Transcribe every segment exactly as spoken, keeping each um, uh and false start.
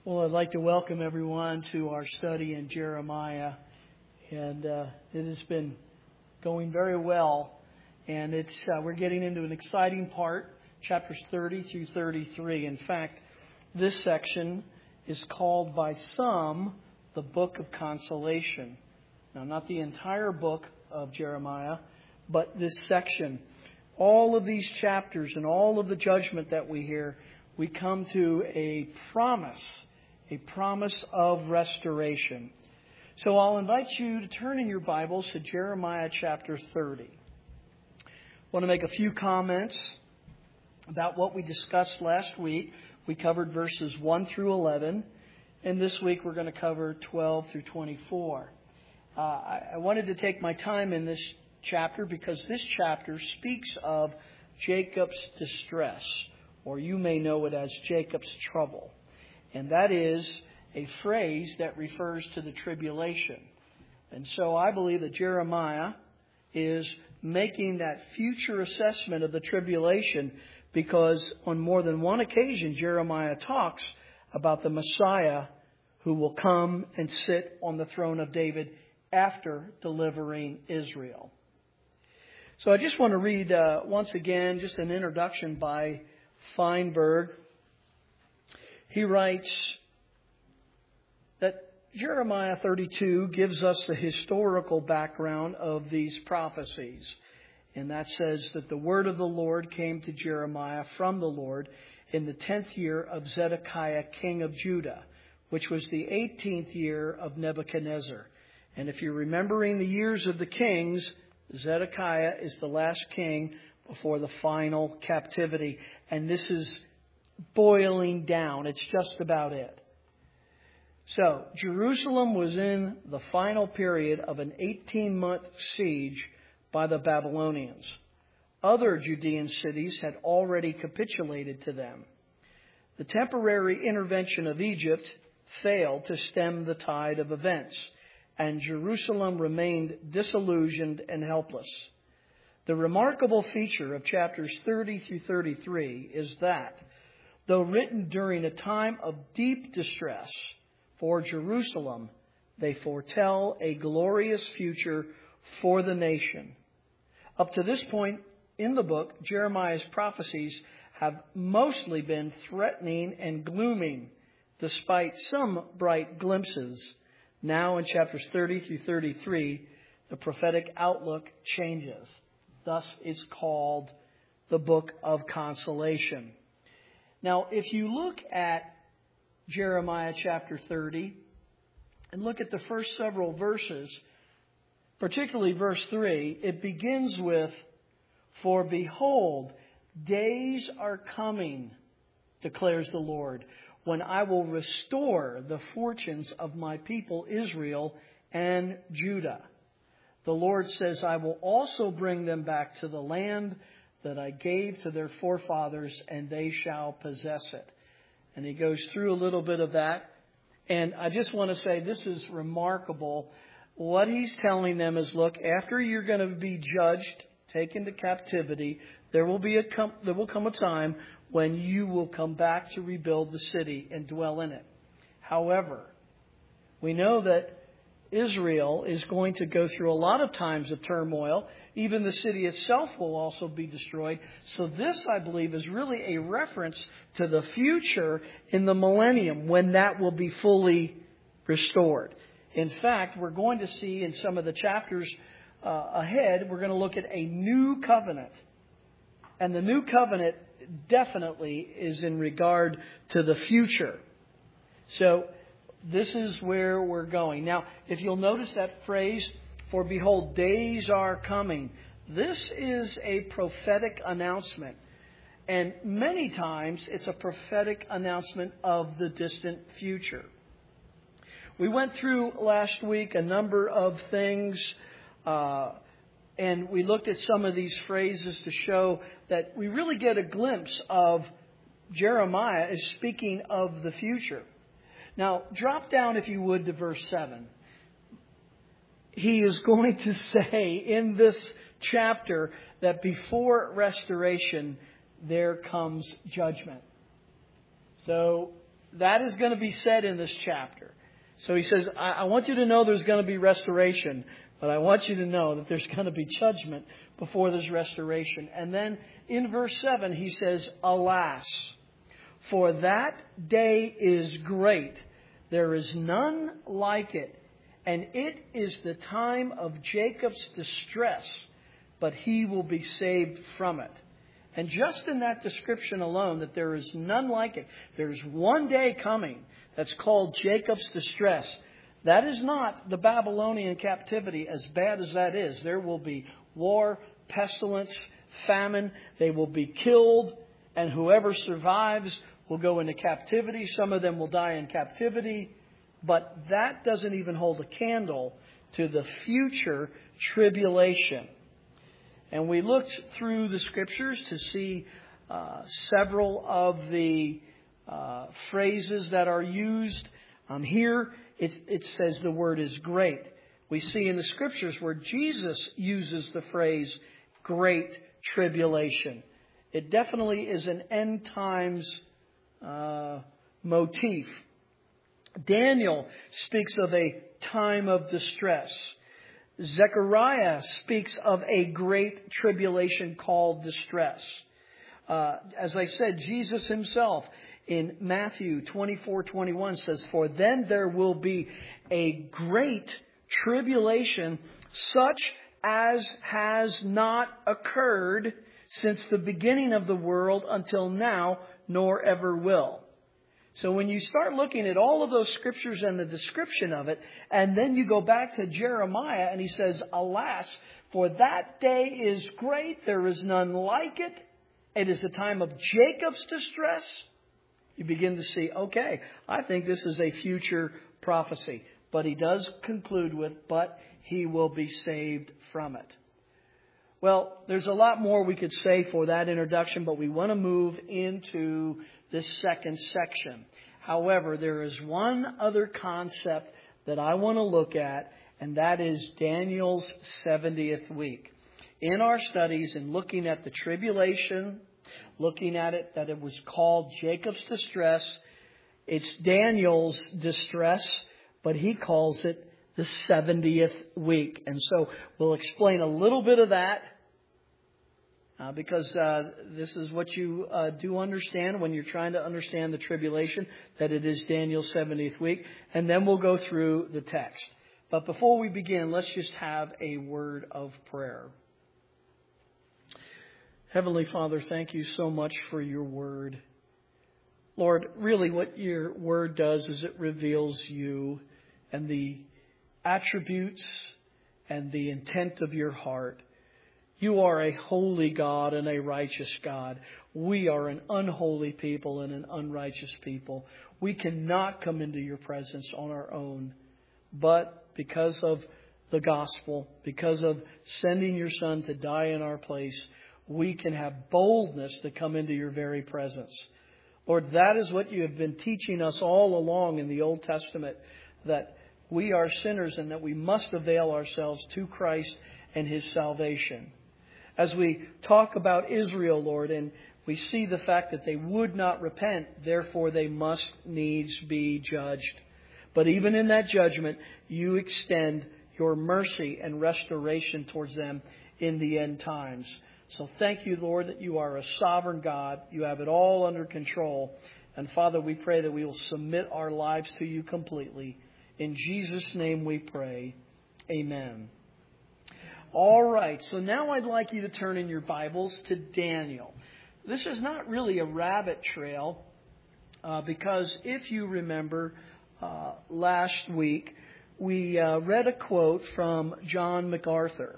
Well, I'd like to welcome everyone to our study in Jeremiah, and uh, it has been going very well, and it's uh, we're getting into an exciting part, chapters thirty through thirty-three. In fact, this section is called by some the Book of Consolation. Now, not the entire book of Jeremiah, but this section. All of these chapters and all of the judgment that we hear, we come to a promise. A promise of restoration. So I'll invite you to turn in your Bibles to Jeremiah chapter thirty. I want to make a few comments about what we discussed last week. We covered verses one through eleven, and this week we're going to cover twelve through twenty-four. Uh, I, I wanted to take my time in this chapter because this chapter speaks of Jacob's distress, or you may know it as Jacob's trouble. And that is a phrase that refers to the tribulation. And so I believe that Jeremiah is making that future assessment of the tribulation because on more than one occasion, Jeremiah talks about the Messiah who will come and sit on the throne of David after delivering Israel. So I just want to read uh, once again just an introduction by Feinberg. He writes that Jeremiah thirty-two gives us the historical background of these prophecies. And that says that the word of the Lord came to Jeremiah from the Lord in the tenth year of Zedekiah, king of Judah, which was the eighteenth year of Nebuchadnezzar. And if you're remembering the years of the kings, Zedekiah is the last king before the final captivity. And this is boiling down. It's just about it. So, Jerusalem was in the final period of an eighteen-month siege by the Babylonians. Other Judean cities had already capitulated to them. The temporary intervention of Egypt failed to stem the tide of events, and Jerusalem remained disillusioned and helpless. The remarkable feature of chapters thirty through thirty-three is that though written during a time of deep distress for Jerusalem, they foretell a glorious future for the nation. Up to this point in the book, Jeremiah's prophecies have mostly been threatening and glooming, despite some bright glimpses. Now in chapters thirty through thirty-three, the prophetic outlook changes. Thus, it's called the Book of Consolation. Now, if you look at Jeremiah chapter thirty and look at the first several verses, particularly verse three, it begins with, "For behold, days are coming, declares the Lord, when I will restore the fortunes of my people Israel and Judah. The Lord says, I will also bring them back to the land that I gave to their forefathers, and they shall possess it." And he goes through a little bit of that. And I just want to say this is remarkable. What he's telling them is, look, after you're going to be judged, taken to captivity, there will be a com- there will come a time when you will come back to rebuild the city and dwell in it. However, we know that Israel is going to go through a lot of times of turmoil. Even the city itself will also be destroyed. So this, I believe, is really a reference to the future in the millennium when that will be fully restored. In fact, we're going to see in some of the chapters uh, ahead, we're going to look at a new covenant. And the new covenant definitely is in regard to the future. So this is where we're going. Now, if you'll notice that phrase, "For behold, days are coming," this is a prophetic announcement. And many times it's a prophetic announcement of the distant future. We went through last week a number of things, uh, and we looked at some of these phrases to show that we really get a glimpse of Jeremiah is speaking of the future. Now, drop down, if you would, to verse seven. He is going to say in this chapter that before restoration, there comes judgment. So that is going to be said in this chapter. So he says, I, I want you to know there's going to be restoration, but I want you to know that there's going to be judgment before there's restoration. And then in verse seven, he says, alas, for that day is great. There is none like it. And it is the time of Jacob's distress, but he will be saved from it. And just in that description alone, that there is none like it, there's one day coming that's called Jacob's distress. That is not the Babylonian captivity, as bad as that is. There will be war, pestilence, famine. They will be killed, and whoever survives will go into captivity. Some of them will die in captivity. But that doesn't even hold a candle to the future tribulation. And we looked through the Scriptures to see uh, several of the uh, phrases that are used. Um, here it, it says the word is great. We see in the Scriptures where Jesus uses the phrase great tribulation. It definitely is an end times uh, motif. Daniel speaks of a time of distress. Zechariah speaks of a great tribulation called distress. Uh, as I said, Jesus himself in Matthew twenty-four twenty-one says, for then there will be a great tribulation such as has not occurred since the beginning of the world until now, nor ever will. So when you start looking at all of those scriptures and the description of it, and then you go back to Jeremiah and he says, alas, for that day is great, there is none like it. It is a time of Jacob's distress. You begin to see, okay, I think this is a future prophecy. But he does conclude with, but he will be saved from it. Well, there's a lot more we could say for that introduction, but we want to move into this second section. However, there is one other concept that I want to look at, and that is Daniel's seventieth week. In our studies and looking at the tribulation, looking at it that it was called Jacob's distress, it's Daniel's distress, but he calls it the seventieth week. And so we'll explain a little bit of that. Uh, because uh, this is what you uh, do understand when you're trying to understand the tribulation, that it is Daniel's seventieth week. And then we'll go through the text. But before we begin, let's just have a word of prayer. Heavenly Father, thank you so much for your word. Lord, really what your word does is it reveals you and the attributes and the intent of your heart. You are a holy God and a righteous God. We are an unholy people and an unrighteous people. We cannot come into your presence on our own. But because of the gospel, because of sending your Son to die in our place, we can have boldness to come into your very presence. Lord, that is what you have been teaching us all along in the Old Testament, that we are sinners and that we must avail ourselves to Christ and his salvation. As we talk about Israel, Lord, and we see the fact that they would not repent, therefore they must needs be judged. But even in that judgment, you extend your mercy and restoration towards them in the end times. So thank you, Lord, that you are a sovereign God. You have it all under control. And Father, we pray that we will submit our lives to you completely. In Jesus' name we pray. Amen. All right, so now I'd like you to turn in your Bibles to Daniel. This is not really a rabbit trail uh, because if you remember uh, last week, we uh, read a quote from John MacArthur.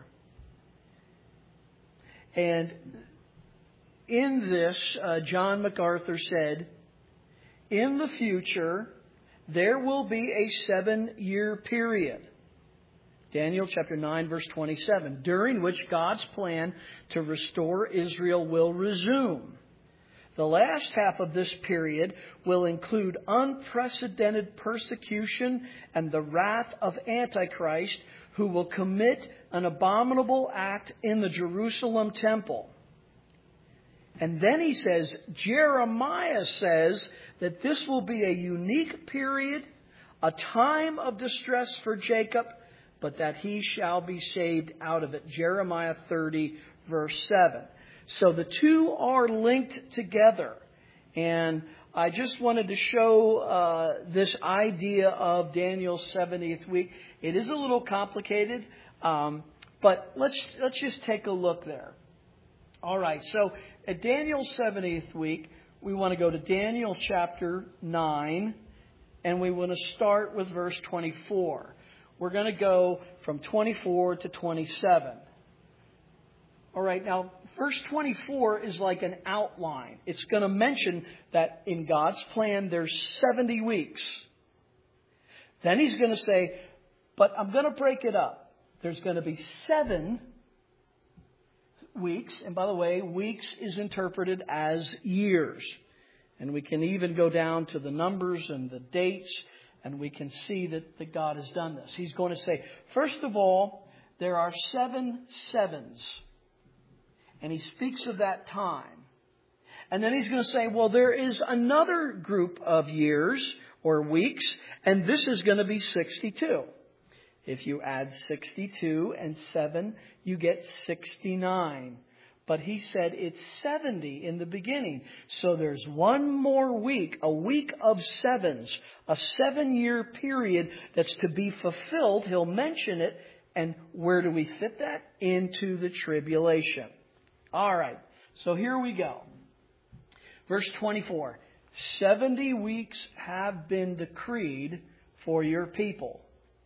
And in this, uh, John MacArthur said, in the future, there will be a seven-year period. Daniel chapter nine, verse twenty-seven, during which God's plan to restore Israel will resume. The last half of this period will include unprecedented persecution and the wrath of Antichrist, who will commit an abominable act in the Jerusalem temple. And then he says, Jeremiah says that this will be a unique period, a time of distress for Jacob, but that he shall be saved out of it. Jeremiah thirty, verse seven. So the two are linked together. And I just wanted to show uh, this idea of Daniel's seventieth week. It is a little complicated, um, but let's let's just take a look there. All right, so at Daniel's seventieth week, we want to go to Daniel chapter nine, and we want to start with verse twenty-four. We're going to go from twenty-four to twenty-seven. All right, now verse twenty-four is like an outline. It's going to mention that in God's plan there's seventy weeks. Then he's going to say, but I'm going to break it up. There's going to be seven weeks. And by the way, weeks is interpreted as years. And we can even go down to the numbers and the dates, and we can see that, that God has done this. He's going to say, first of all, there are seven sevens. And he speaks of that time. And then he's going to say, well, there is another group of years or weeks, and this is going to be sixty-two. If you add sixty-two and seven, you get sixty-nine. But he said it's seventy in the beginning. So there's one more week, a week of sevens, a seven-year period that's to be fulfilled. He'll mention it. And where do we fit that? Into the tribulation. All right, so here we go. Verse twenty-four. seventy weeks have been decreed for your people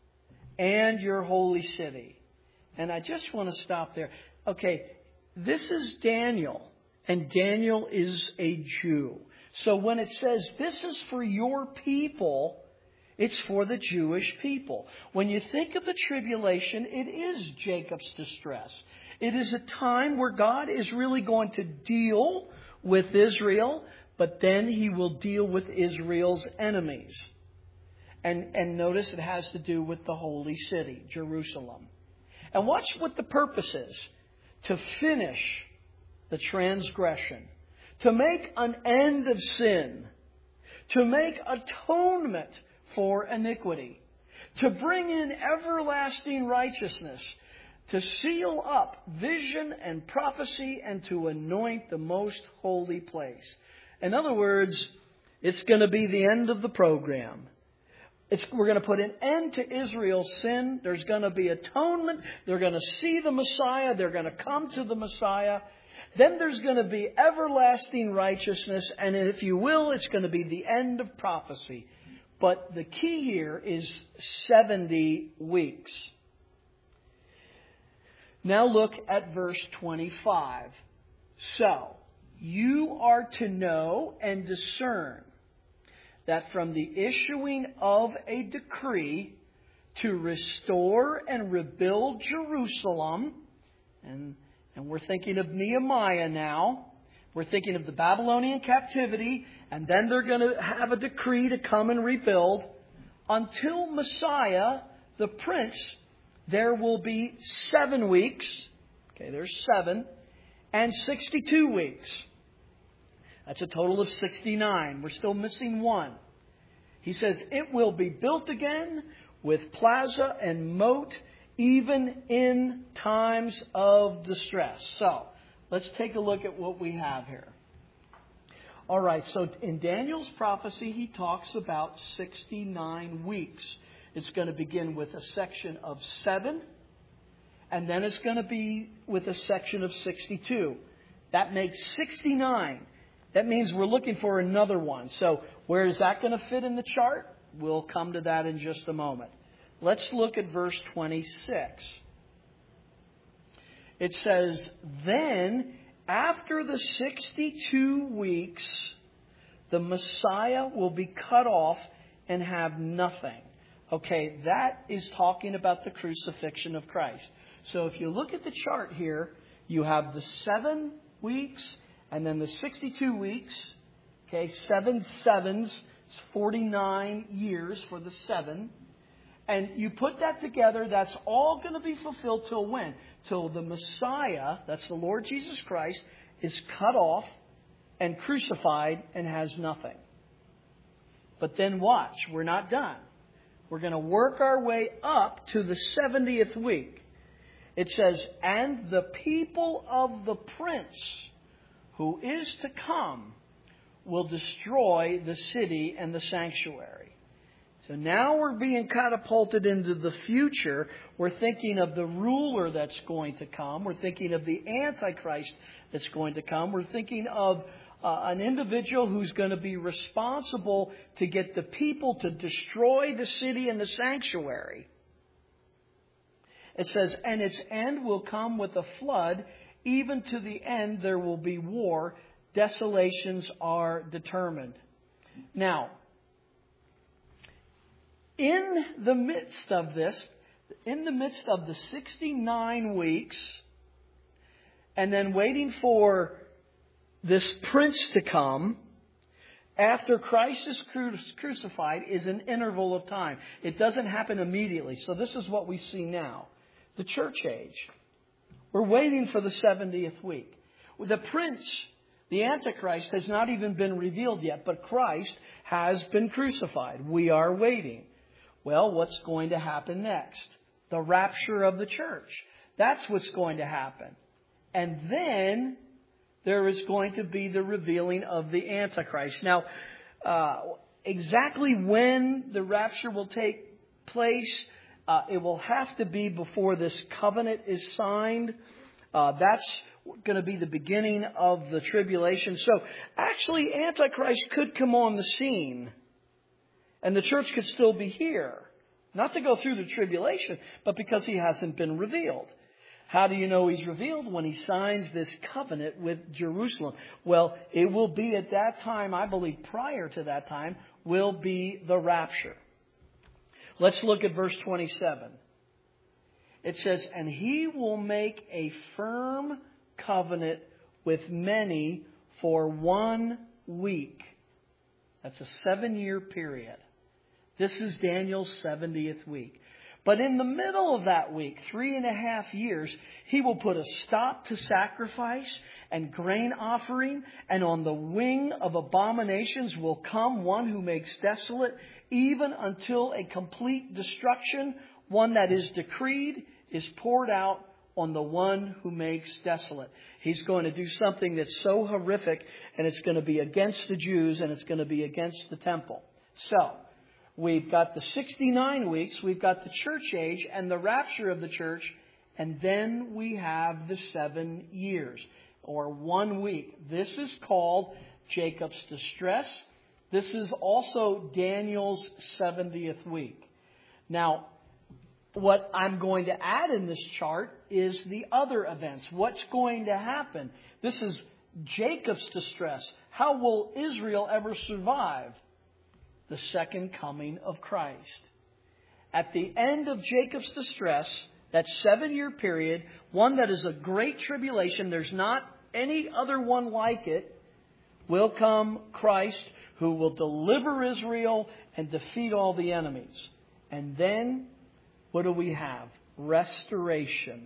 and your holy city. And I just want to stop there. Okay, this is Daniel, and Daniel is a Jew. So when it says this is for your people, it's for the Jewish people. When you think of the tribulation, it is Jacob's distress. It is a time where God is really going to deal with Israel, but then he will deal with Israel's enemies. And, and notice it has to do with the holy city, Jerusalem. And watch what the purpose is. To finish the transgression. To make an end of sin. To make atonement for iniquity. To bring in everlasting righteousness. To seal up vision and prophecy and to anoint the most holy place. In other words, it's going to be the end of the program. It's, we're going to put an end to Israel's sin. There's going to be atonement. They're going to see the Messiah. They're going to come to the Messiah. Then there's going to be everlasting righteousness. And if you will, it's going to be the end of prophecy. But the key here is seventy weeks. Now look at verse twenty-five. So, you are to know and discern that from the issuing of a decree to restore and rebuild Jerusalem, and, and we're thinking of Nehemiah now, we're thinking of the Babylonian captivity, and then they're going to have a decree to come and rebuild, until Messiah, the Prince, there will be seven weeks. Okay, there's seven. And sixty-two weeks. That's a total of sixty-nine. We're still missing one. He says, it will be built again with plaza and moat, even in times of distress. So, let's take a look at what we have here. All right, so in Daniel's prophecy, he talks about sixty-nine weeks. It's going to begin with a section of seven, and then it's going to be with a section of sixty-two. That makes sixty-nine. That means we're looking for another one. So where is that going to fit in the chart? We'll come to that in just a moment. Let's look at verse twenty-six. It says, then after the sixty-two weeks, the Messiah will be cut off and have nothing. Okay, that is talking about the crucifixion of Christ. So if you look at the chart here, you have the seven weeks and then the sixty-two weeks. Okay, seven sevens, it's forty-nine years for the seven. And you put that together, that's all going to be fulfilled till when? Till the Messiah, that's the Lord Jesus Christ, is cut off and crucified and has nothing. But then watch, we're not done. We're going to work our way up to the seventieth week. It says, and the people of the prince who is to come will destroy the city and the sanctuary. So now we're being catapulted into the future. We're thinking of the ruler that's going to come. We're thinking of the Antichrist that's going to come. We're thinking of uh, an individual who's going to be responsible to get the people to destroy the city and the sanctuary. It says, and its end will come with a flood. Even to the end there will be war. Desolations are determined. Now, in the midst of this, in the midst of the sixty-nine weeks, and then waiting for this prince to come, after Christ is crucified, is an interval of time. It doesn't happen immediately. So this is what we see now. The church age. We're waiting for the seventieth week. The prince, the Antichrist, has not even been revealed yet, but Christ has been crucified. We are waiting. Well, what's going to happen next? The rapture of the church. That's what's going to happen. And then there is going to be the revealing of the Antichrist. Now, uh, exactly when the rapture will take place, uh, it will have to be before this covenant is signed. Uh, that's going to be the beginning of the tribulation. So actually, Antichrist could come on the scene and the church could still be here. Not to go through the tribulation, but because he hasn't been revealed. How do you know he's revealed? When he signs this covenant with Jerusalem. Well, it will be at that time, I believe prior to that time, will be the rapture. Let's look at verse twenty-seven. It says, and he will make a firm covenant with many for one week. That's a seven-year period. This is Daniel's seventieth week. But in the middle of that week, three and a half years, he will put a stop to sacrifice and grain offering. And on the wing of abominations will come one who makes desolate, even until a complete destruction, one that is decreed, is poured out on the one who makes desolate. He's going to do something that's so horrific, and it's going to be against the Jews, and it's going to be against the temple. So, we've got the sixty-nine weeks, we've got the church age and the rapture of the church, and then we have the seven years, or one week. This is called Jacob's distress. This is also Daniel's seventieth week. Now, what I'm going to add in this chart is the other events. What's going to happen? This is Jacob's distress. How will Israel ever survive? The second coming of Christ. At the end of Jacob's distress, that seven-year period, one that is a great tribulation, there's not any other one like it, will come Christ, who will deliver Israel and defeat all the enemies. And then, what do we have? Restoration.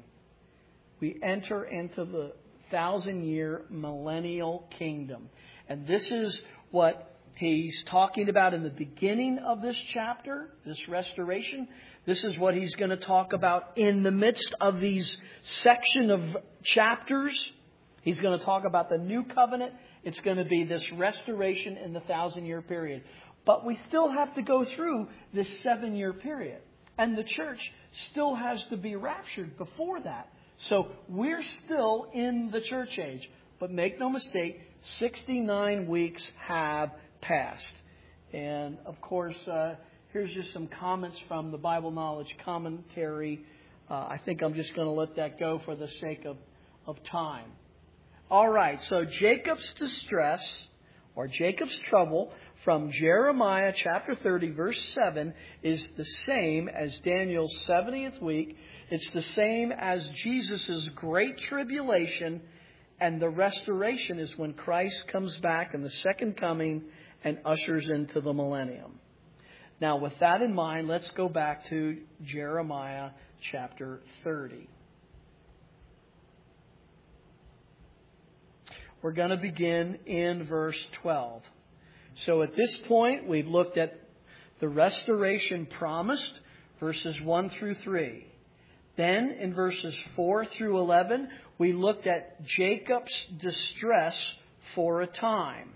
We enter into the thousand-year millennial kingdom. And this is what he's talking about in the beginning of this chapter, this restoration. This is what he's going to talk about in the midst of these section of chapters. He's going to talk about the new covenant. It's going to be this restoration in the thousand-year period. But we still have to go through this seven-year period. And the church still has to be raptured before that. So we're still in the church age. But make no mistake, sixty-nine weeks have passed. And of course, uh, here's just some comments from the Bible Knowledge Commentary. Uh, I think I'm just going to let that go for the sake of, of time. All right, so Jacob's distress, or Jacob's trouble, from Jeremiah chapter thirty, verse seven, is the same as Daniel's seventieth week. It's the same as Jesus' great tribulation, and the restoration is when Christ comes back in the second coming and ushers into the millennium. Now, with that in mind, let's go back to Jeremiah chapter thirty. We're going to begin in verse twelve. So at this point, we've looked at the restoration promised, verses one through three. Then in verses four through eleven, we looked at Jacob's distress for a time.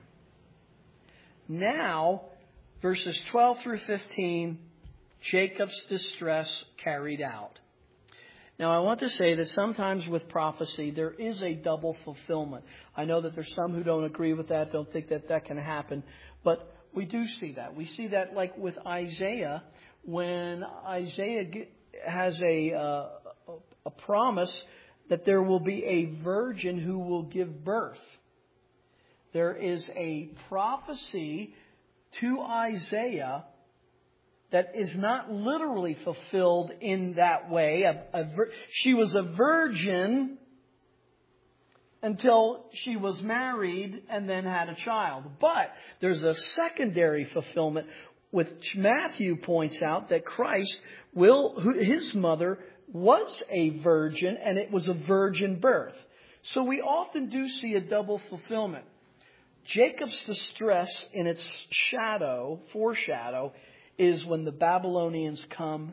Now, verses twelve through fifteen, Jacob's distress carried out. Now, I want to say that sometimes with prophecy, there is a double fulfillment. I know that there's some who don't agree with that, don't think that that can happen. But we do see that. We see that like with Isaiah, when Isaiah has a, uh, a promise that there will be a virgin who will give birth. There is a prophecy to Isaiah that is not literally fulfilled in that way. A, a, she was a virgin until she was married and then had a child. But there's a secondary fulfillment, which Matthew points out, that Christ will, his mother was a virgin, and it was a virgin birth. So we often do see a double fulfillment. Jacob's distress in its shadow, foreshadow, is when the Babylonians come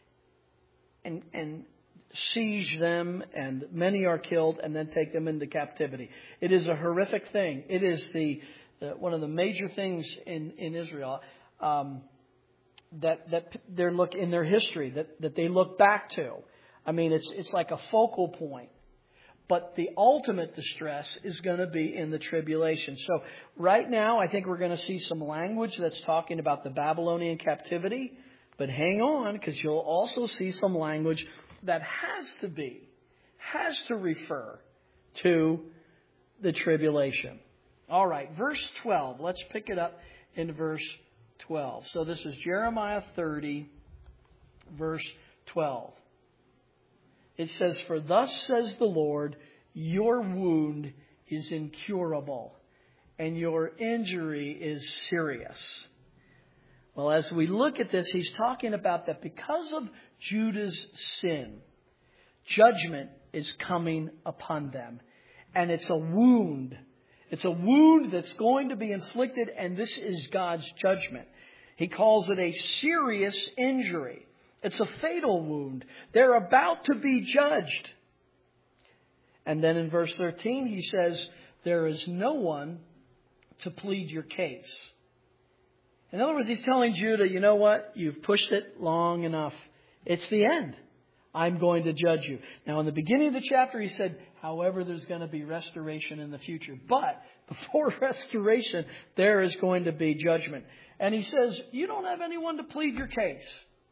and, and siege them, and many are killed, and then take them into captivity. It is a horrific thing. It is the, the one of the major things in in Israel um, that that they look in their history that, that they look back to. I mean, it's it's like a focal point. But the ultimate distress is going to be in the tribulation. So right now, I think we're going to see some language that's talking about the Babylonian captivity. But hang on, because you'll also see some language that has to be, has to refer to the tribulation. All right, verse twelve. Let's pick it up in verse twelve. So this is Jeremiah thirty, verse twelve. It says, "For thus says the Lord, your wound is incurable, and your injury is serious." Well, as we look at this, he's talking about that because of Judah's sin, judgment is coming upon them. And it's a wound. It's a wound that's going to be inflicted, and this is God's judgment. He calls it a serious injury. It's a fatal wound. They're about to be judged. And then in verse thirteen, he says, there is no one to plead your case. In other words, he's telling Judah, you know what? You've pushed it long enough. It's the end. I'm going to judge you. Now, in the beginning of the chapter, he said, however, there's going to be restoration in the future. But before restoration, there is going to be judgment. And he says, you don't have anyone to plead your case.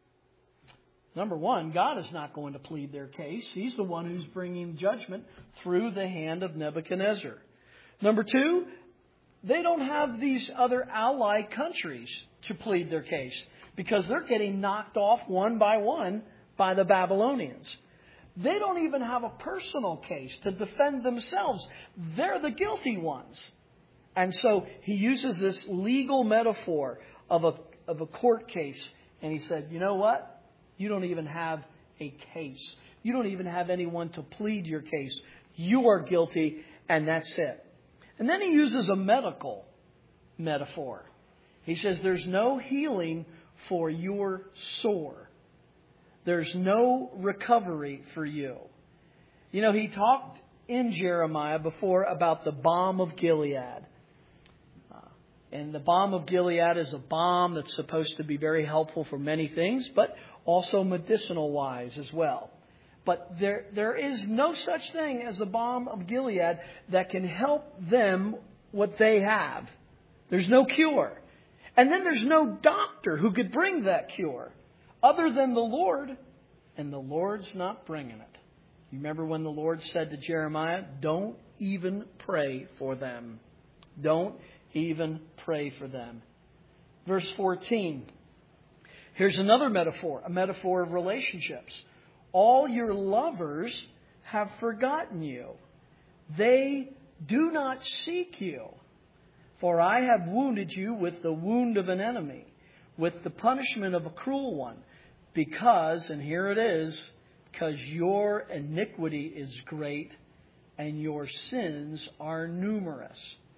Number one, God is not going to plead their case. He's the one who's bringing judgment through the hand of Nebuchadnezzar. Number two, they don't have these other allied countries to plead their case because they're getting knocked off one by one by the Babylonians. They don't even have a personal case to defend themselves. They're the guilty ones. And so he uses this legal metaphor of a, of a court case. And he said, you know what? You don't even have a case. You don't even have anyone to plead your case. You are guilty, and that's it. And then he uses a medical metaphor. He says there's no healing for your sore. There's no recovery for you. You know, he talked in Jeremiah before about the balm of Gilead. Uh, and the balm of Gilead is a balm that's supposed to be very helpful for many things, but also medicinal wise as well. But there, there is no such thing as a balm of Gilead that can help them what they have. There's no cure. And then there's no doctor who could bring that cure other than the Lord. And the Lord's not bringing it. You remember when the Lord said to Jeremiah, don't even pray for them. Don't even pray for them. Verse fourteen. Here's another metaphor, a metaphor of relationships. All your lovers have forgotten you. They do not seek you. For I have wounded you with the wound of an enemy, with the punishment of a cruel one. Because, and here it is, because your iniquity is great and your sins are numerous.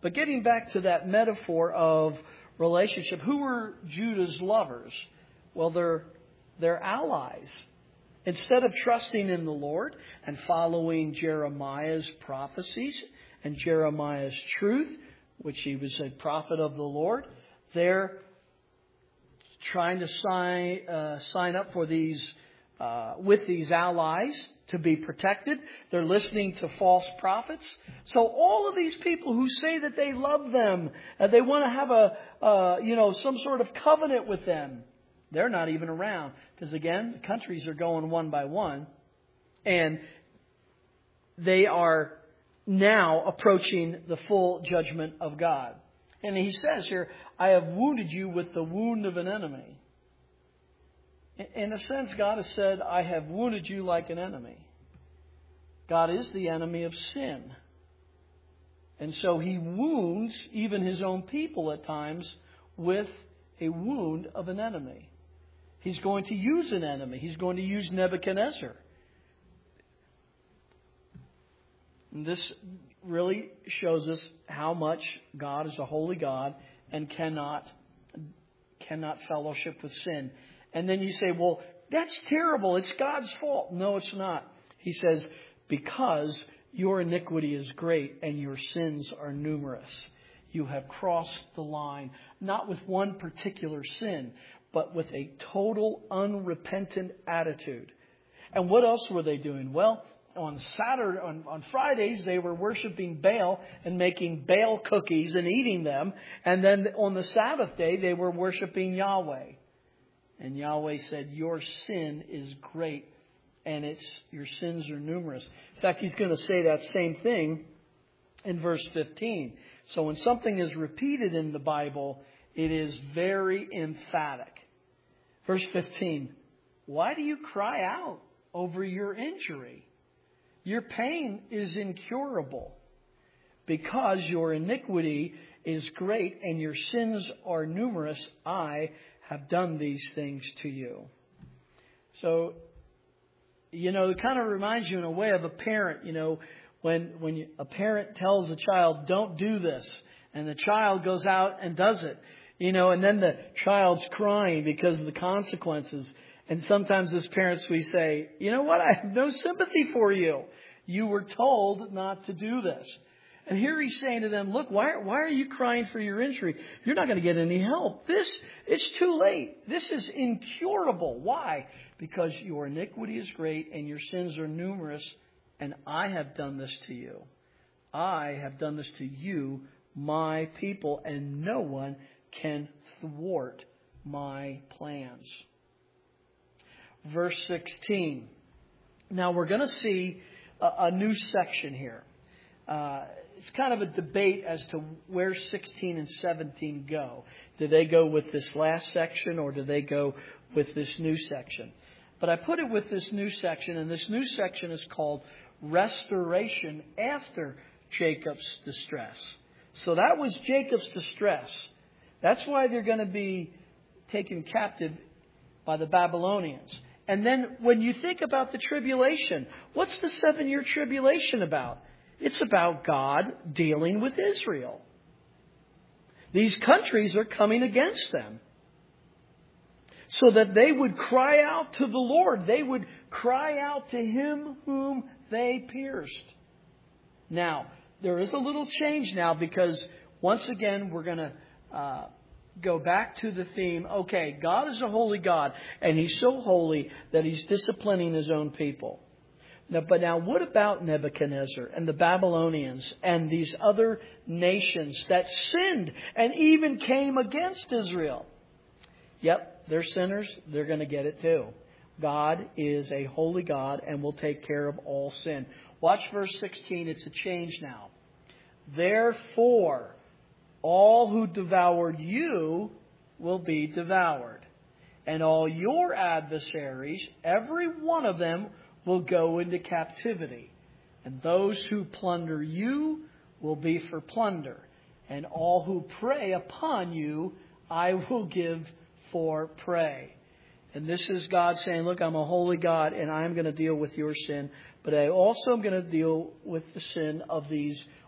But getting back to that metaphor of relationship, who were Judah's lovers? Well, they're, they're allies. Instead of trusting in the Lord and following Jeremiah's prophecies and Jeremiah's truth, which he was a prophet of the Lord, they're trying to sign uh, sign up for these uh, with these allies to be protected. They're listening to false prophets. So all of these people who say that they love them and they want to have a uh, you know some sort of covenant with them, they're not even around, because again, the countries are going one by one, and they are now approaching the full judgment of God. And he says here, I have wounded you with the wound of an enemy. In a sense, God has said, I have wounded you like an enemy. God is the enemy of sin. And so he wounds even his own people at times with a wound of an enemy. He's going to use an enemy. He's going to use Nebuchadnezzar. And this really shows us how much God is a holy God and cannot cannot fellowship with sin. And then you say, well, that's terrible. It's God's fault. No, it's not. He says, because your iniquity is great and your sins are numerous. You have crossed the line, not with one particular sin, but with a total unrepentant attitude. And what else were they doing? Well, on Saturday, on, on Fridays, they were worshiping Baal and making Baal cookies and eating them. And then on the Sabbath day, they were worshiping Yahweh. And Yahweh said, your sin is great and it's your sins are numerous. In fact, he's going to say that same thing in verse fifteen. So when something is repeated in the Bible, it is very emphatic. Verse fifteen, why do you cry out over your injury? Your pain is incurable, because your iniquity is great and your sins are numerous. I have done these things to you. So, you know, it kind of reminds you in a way of a parent, you know, when, when you, a parent tells a child, don't do this, and the child goes out and does it, you know, and then the child's crying because of the consequences. And sometimes as parents we say, you know what, I have no sympathy for you. You were told not to do this. And here he's saying to them, look, why, why are you crying for your injury? You're not going to get any help. This, it's too late. This is incurable. Why? Because your iniquity is great and your sins are numerous, and I have done this to you. I have done this to you, my people, and no one can thwart my plans. Verse sixteen. Now we're going to see a, a new section here. Uh, it's kind of a debate as to where sixteen and seventeen go. Do they go with this last section or do they go with this new section? But I put it with this new section, and this new section is called Restoration After Jacob's Distress. So that was Jacob's distress. That's why they're going to be taken captive by the Babylonians. And then when you think about the tribulation, what's the seven-year tribulation about? It's about God dealing with Israel. These countries are coming against them, so that they would cry out to the Lord. They would cry out to Him whom they pierced. Now, there is a little change now, because once again we're going to uh, go back to the theme. Okay, God is a holy God, and He's so holy that He's disciplining His own people. Now, but now what about Nebuchadnezzar and the Babylonians and these other nations that sinned and even came against Israel? Yep, they're sinners. They're going to get it too. God is a holy God and will take care of all sin. Watch verse sixteen. It's a change now. Therefore, all who devoured you will be devoured, and all your adversaries, every one of them, will go into captivity. And those who plunder you will be for plunder, and all who prey upon you I will give for prey. And this is God saying, look, I'm a holy God, and I'm going to deal with your sin, but I also am going to deal with the sin of these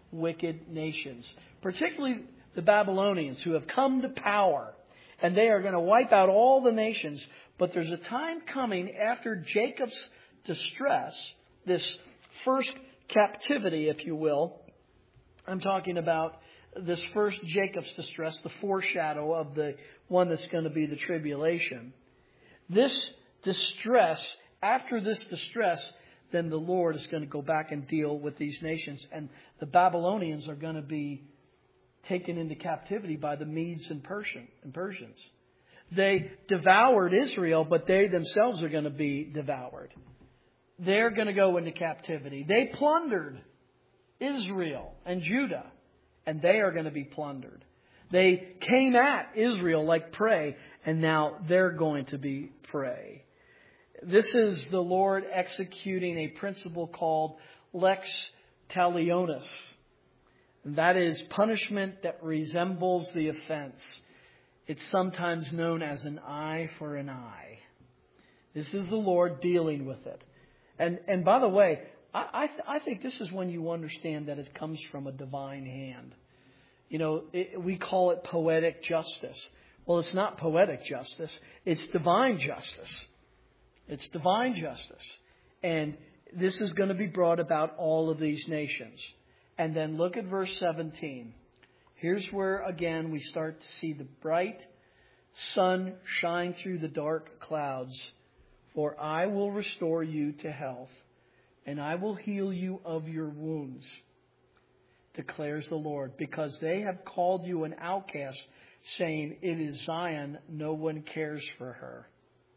wicked nations, particularly the Babylonians who have come to power. And they are going to wipe out all the nations. But there's a time coming after Jacob's distress, this first captivity, if you will. I'm talking about this first Jacob's distress, the foreshadow of the one that's going to be the tribulation. This distress, after this distress, then the Lord is going to go back and deal with these nations. And the Babylonians are going to be taken into captivity by the Medes and Persian and Persians. They devoured Israel, but they themselves are going to be devoured. They're going to go into captivity. They plundered Israel and Judah, and they are going to be plundered. They came at Israel like prey, and now they're going to be prey. This is the Lord executing a principle called lex talionis. And that is punishment that resembles the offense. It's sometimes known as an eye for an eye. This is the Lord dealing with it. And and by the way, I I, th- I think this is when you understand that it comes from a divine hand. You know, it, we call it poetic justice. Well, it's not poetic justice. It's divine justice. It's divine justice. And this is going to be brought about all of these nations. And then look at verse seventeen. Here's where, again, we start to see the bright sun shine through the dark clouds. For I will restore you to health, and I will heal you of your wounds, declares the Lord, because they have called you an outcast, saying, it is Zion, no one cares for her.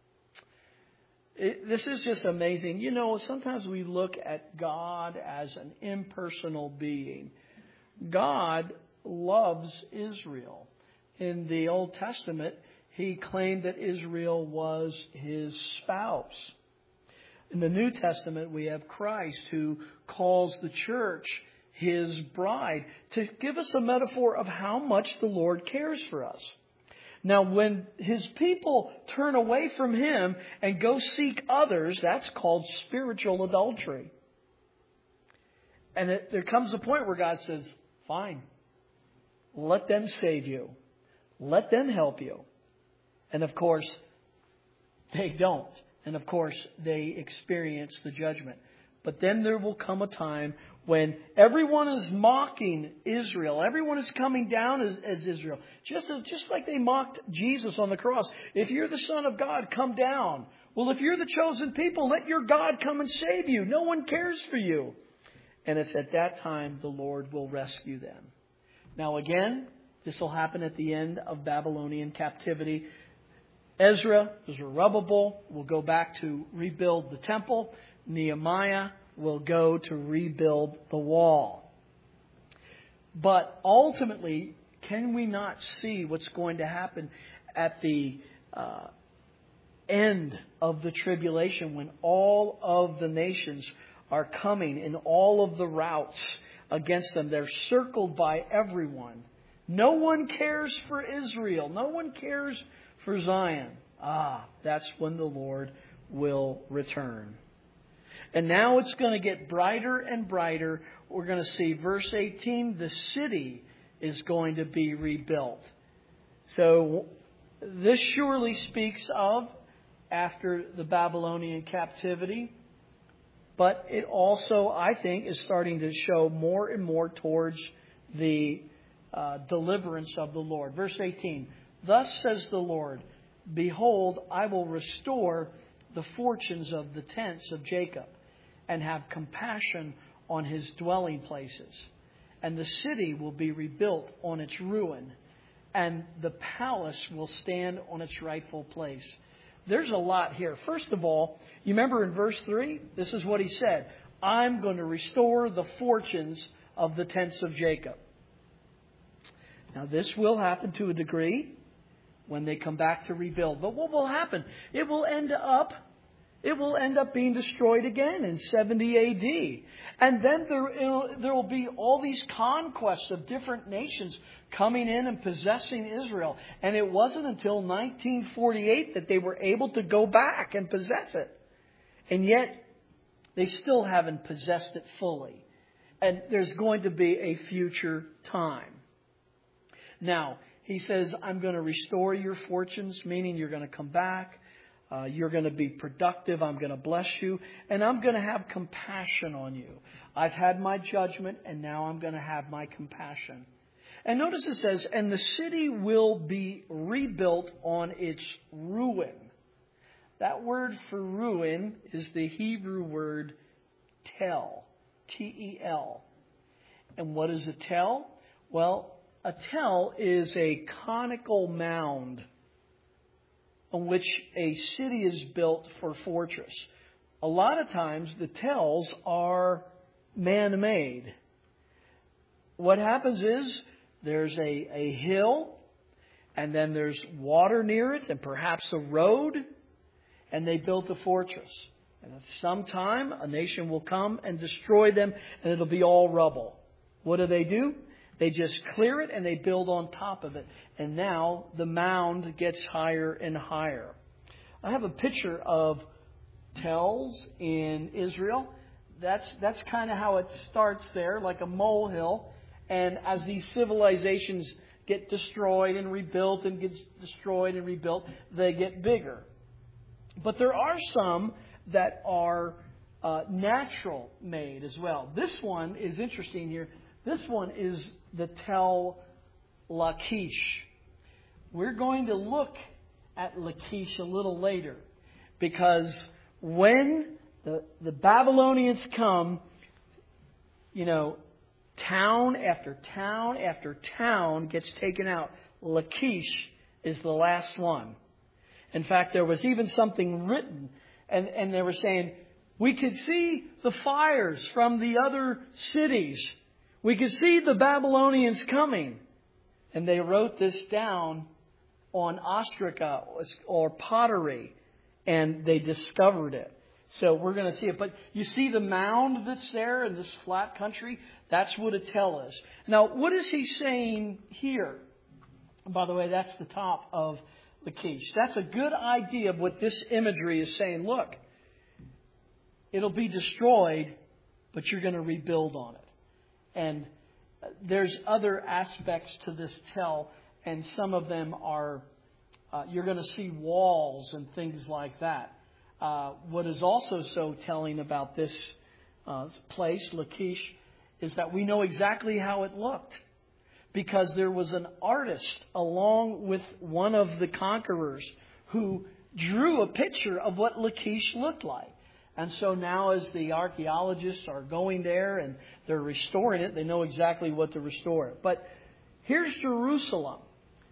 It, this is just amazing. You know, sometimes we look at God as an impersonal being. God loves Israel. In the Old Testament, He claimed that Israel was His spouse. In the New Testament, we have Christ who calls the church His bride, to give us a metaphor of how much the Lord cares for us. Now, when His people turn away from Him and go seek others, that's called spiritual adultery. And it, there comes a point where God says, fine, let them save you. Let them help you. And of course, they don't. And of course, they experience the judgment. But then there will come a time when everyone is mocking Israel. Everyone is coming down as, as Israel. Just, as, just like they mocked Jesus on the cross. If you're the Son of God, come down. Well, if you're the chosen people, let your God come and save you. No one cares for you. And it's at that time the Lord will rescue them. Now again, this will happen at the end of Babylonian captivity. Ezra, Zerubbabel, will go back to rebuild the temple. Nehemiah will go to rebuild the wall. But ultimately, can we not see what's going to happen at the uh, end of the tribulation when all of the nations are coming in all of the routes against them? They're circled by everyone. No one cares for Israel. No one cares for Zion. Ah, that's when the Lord will return. And now it's going to get brighter and brighter. We're going to see verse eighteen, the city is going to be rebuilt. So this surely speaks of after the Babylonian captivity. But it also, I think, is starting to show more and more towards the uh, deliverance of the Lord. Verse eighteen, thus says the Lord, behold, I will restore the fortunes of the tents of Jacob and have compassion on his dwelling places. And the city will be rebuilt on its ruin, and the palace will stand on its rightful place. There's a lot here. First of all, you remember in verse three, this is what He said. I'm going to restore the fortunes of the tents of Jacob. Now, this will happen to a degree when they come back to rebuild. But what will happen? It will end up, it will end up being destroyed again in seventy A D. And then there, there will be all these conquests of different nations coming in and possessing Israel. And it wasn't until nineteen forty-eight that they were able to go back and possess it. And yet, they still haven't possessed it fully. And there's going to be a future time. Now, he says, I'm going to restore your fortunes, meaning you're going to come back. Uh, you're going to be productive. I'm going to bless you. And I'm going to have compassion on you. I've had my judgment, and now I'm going to have my compassion. And notice it says, and the city will be rebuilt on its ruin. That word for ruin is the Hebrew word tel. T E L. And what is a tel? Well, a tel is a conical mound on which a city is built for fortress. A lot of times the tels are man-made. What happens is there's a, a hill, and then there's water near it, and perhaps a road, and they built a fortress. And at some time, a nation will come and destroy them, and it'll be all rubble. What do they do? They just clear it, and they build on top of it. And now the mound gets higher and higher. I have a picture of tels in Israel. That's, that's kind of how it starts there, like a molehill. And as these civilizations get destroyed and rebuilt and get destroyed and rebuilt, they get bigger. But there are some that are uh, natural made as well. This one is interesting here. This one is the Tel Lachish. We're going to look at Lachish a little later, because when the, the Babylonians come, you know, town after town after town gets taken out. Lachish is the last one. In fact, there was even something written, and, and they were saying, we could see the fires from the other cities. We could see the Babylonians coming. And they wrote this down on ostraca or pottery, and they discovered it. So we're going to see it. But you see the mound that's there in this flat country? That's what a tel is. Now, what is he saying here? By the way, that's the top of Lachish. That's a good idea of what this imagery is saying. Look, it'll be destroyed, but you're going to rebuild on it. And there's other aspects to this tel, and some of them are, uh, you're going to see walls and things like that. Uh, what is also so telling about this uh, place, Lachish, is that we know exactly how it looked. Because there was an artist along with one of the conquerors who drew a picture of what Lachish looked like. And so now as the archaeologists are going there and they're restoring it, they know exactly what to restore it. But here's Jerusalem.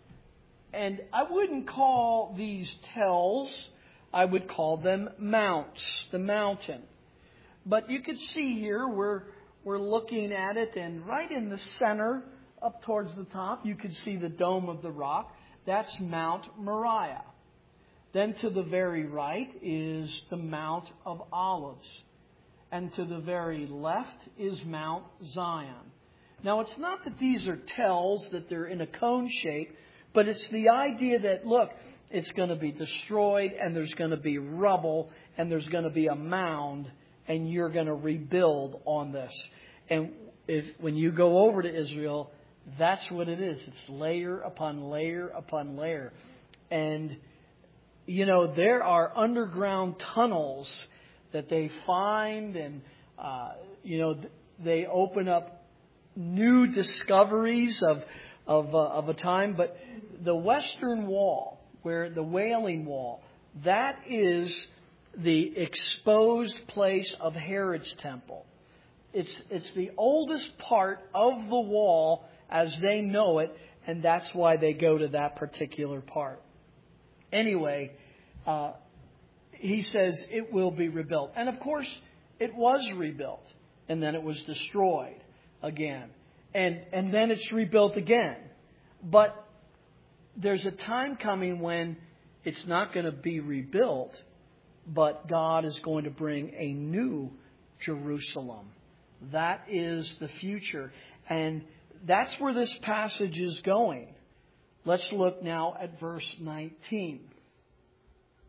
And I wouldn't call these tels, I would call them mounts, the mountain. But you can see here, we're, we're looking at it, and right in the center, up towards the top, you can see the Dome of the Rock. That's Mount Moriah. Then to the very right is the Mount of Olives. And to the very left is Mount Zion. Now, it's not that these are tels, that they're in a cone shape, but it's the idea that, look, it's going to be destroyed, and there's going to be rubble, and there's going to be a mound, and you're going to rebuild on this. And if when you go over to Israel, that's what it is. It's layer upon layer upon layer. And, you know, there are underground tunnels that they find, and, uh, you know, they open up new discoveries of of, uh, of a time. But the Western Wall, where the Wailing Wall, that is the exposed place of Herod's temple. It's it's the oldest part of the wall as they know it, and that's why they go to that particular part. Anyway, uh, he says it will be rebuilt. And of course, it was rebuilt, and then it was destroyed again. And, and then it's rebuilt again. But there's a time coming when it's not going to be rebuilt, but God is going to bring a new Jerusalem. That is the future. And that's where this passage is going. Let's look now at verse nineteen.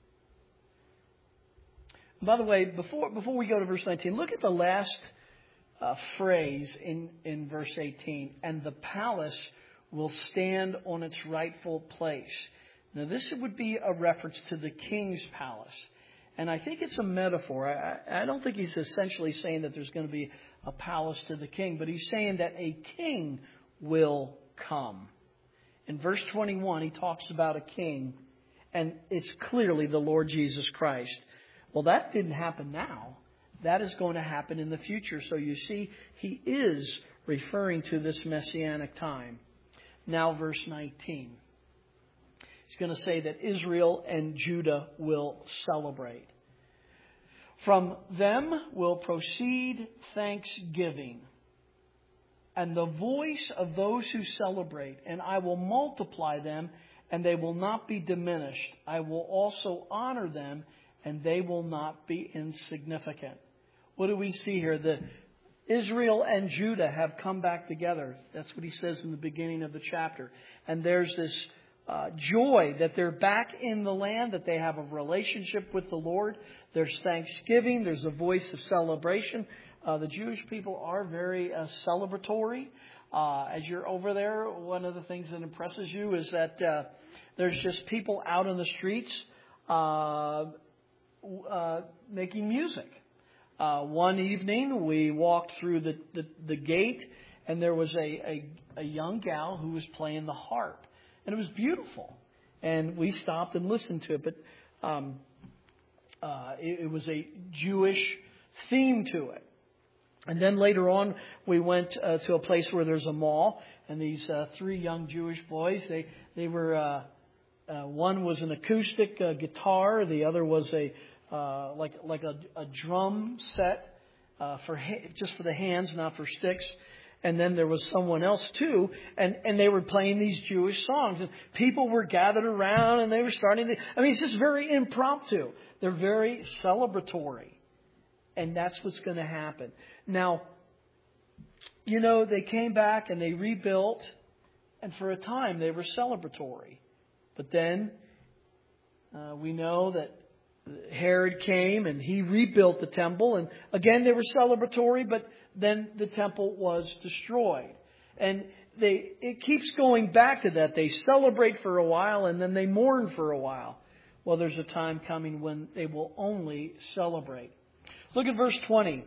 By the way, before before we go to verse nineteen, look at the last uh, phrase in, in verse eighteen. And the palace will stand on its rightful place. Now, this would be a reference to the king's palace. And I think it's a metaphor. I, I don't think he's essentially saying that there's going to be a palace to the king, but he's saying that a king will come. In verse twenty-one, he talks about a king, and it's clearly the Lord Jesus Christ. Well, that didn't happen now. That is going to happen in the future. So you see, he is referring to this messianic time. Now, verse nineteen. He's going to say that Israel and Judah will celebrate. From them will proceed thanksgiving and the voice of those who celebrate, and I will multiply them, and they will not be diminished. I will also honor them, and they will not be insignificant. What do we see here? The Israel and Judah have come back together. That's what he says in the beginning of the chapter. And there's this uh, joy that they're back in the land, that they have a relationship with the Lord. There's thanksgiving. There's a voice of celebration. Uh, the Jewish people are very uh, celebratory. Uh, as you're over there, one of the things that impresses you is that uh, there's just people out on the streets uh, uh, making music. Uh, one evening, we walked through the, the, the gate, and there was a, a, a young gal who was playing the harp. And it was beautiful. And we stopped and listened to it. But um, uh, it, it was a Jewish theme to it. And then later on, we went uh, to a place where there's a mall. And these uh, three young Jewish boys, they, they were, uh, uh, one was an acoustic uh, guitar. The other was a Uh, like like a, a drum set uh, for ha- just for the hands, not for sticks. And then there was someone else too, and, and they were playing these Jewish songs. And people were gathered around, and they were starting to. I mean, it's just very impromptu. They're very celebratory, and that's what's going to happen. Now, you know, they came back and they rebuilt, and for a time they were celebratory, but then uh, we know that Herod came and he rebuilt the temple. And again, they were celebratory, but then the temple was destroyed. And they it keeps going back to that. They celebrate for a while and then they mourn for a while. Well, there's a time coming when they will only celebrate. Look at verse twenty.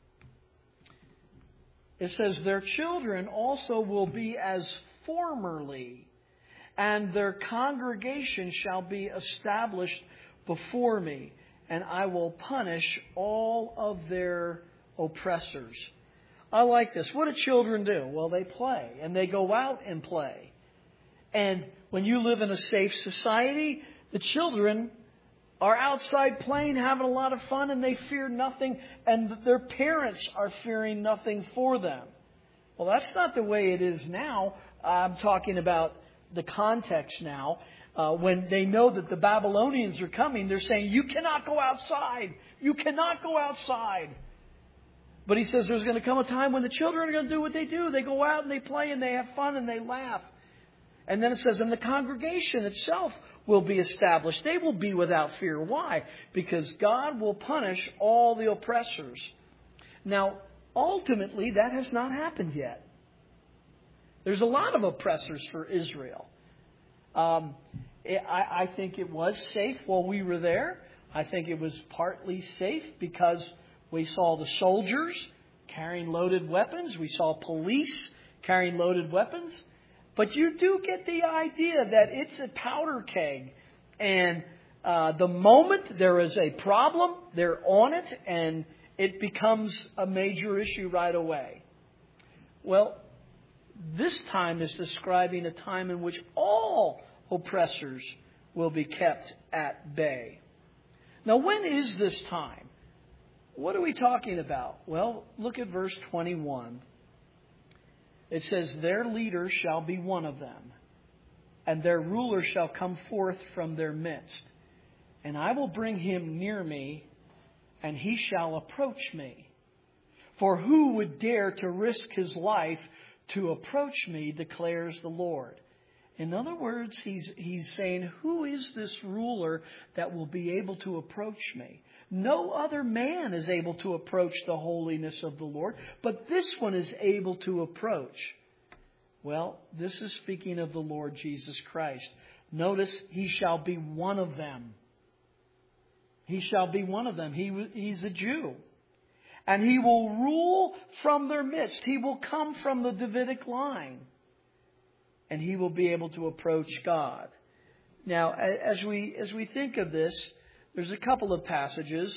It says, their children also will be as formerly, and their congregation shall be established before me, and I will punish all of their oppressors. I like this. What do children do? Well, they play, and they go out and play. And when you live in a safe society, the children are outside playing, having a lot of fun, and they fear nothing, and their parents are fearing nothing for them. Well, that's not the way it is now. I'm talking about the context now. Uh, when they know that the Babylonians are coming, they're saying, you cannot go outside. You cannot go outside. But he says there's going to come a time when the children are going to do what they do. They go out and they play and they have fun and they laugh. And then it says, and the congregation itself will be established. They will be without fear. Why? Because God will punish all the oppressors. Now, ultimately, that has not happened yet. There's a lot of oppressors for Israel. Um, I, I think it was safe while we were there. I think it was partly safe because we saw the soldiers carrying loaded weapons. We saw police carrying loaded weapons. But you do get the idea that it's a powder keg. And uh, the moment there is a problem, they're on it, and it becomes a major issue right away. Well, this time is describing a time in which all oppressors will be kept at bay. Now, when is this time? What are we talking about? Well, look at verse twenty-one. It says, their leader shall be one of them, and their ruler shall come forth from their midst. And I will bring him near me, and he shall approach me. For who would dare to risk his life to approach me, declares the Lord. In other words, he's, he's saying, who is this ruler that will be able to approach me? No other man is able to approach the holiness of the Lord, but this one is able to approach. Well, this is speaking of the Lord Jesus Christ. Notice, He shall be one of them. He shall be one of them. He, he's a Jew. And He will rule from their midst. He will come from the Davidic line. And He will be able to approach God. Now, as we, as we think of this, there's a couple of passages.